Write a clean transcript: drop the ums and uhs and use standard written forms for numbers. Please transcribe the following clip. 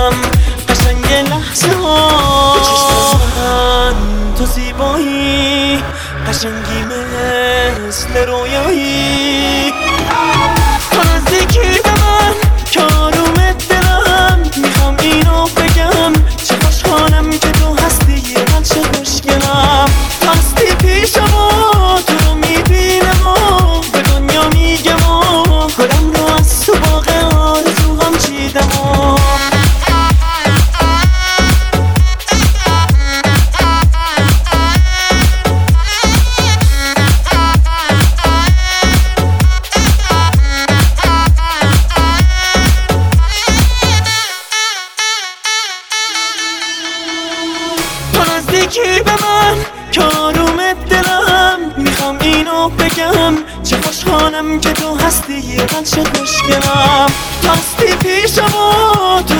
بگم قشنگ لحظه ها به چشم من تو زیبایی قشنگی مثل رویایی تو نزدیکی به من که آروم دلم میخوام اینو بگم چه خوشحالم که تو هستی من چه خوشگلم تو هستی پیشم و تو رو میبینم و به دنیا میگم و گلم رو از تو باغ آرزوام چیدم و نزدیکی به من که آروم دلم میخوام اینو بگم چه خوشحالم که تو هستی من چه خوشگلم تو هستی پیشم و تو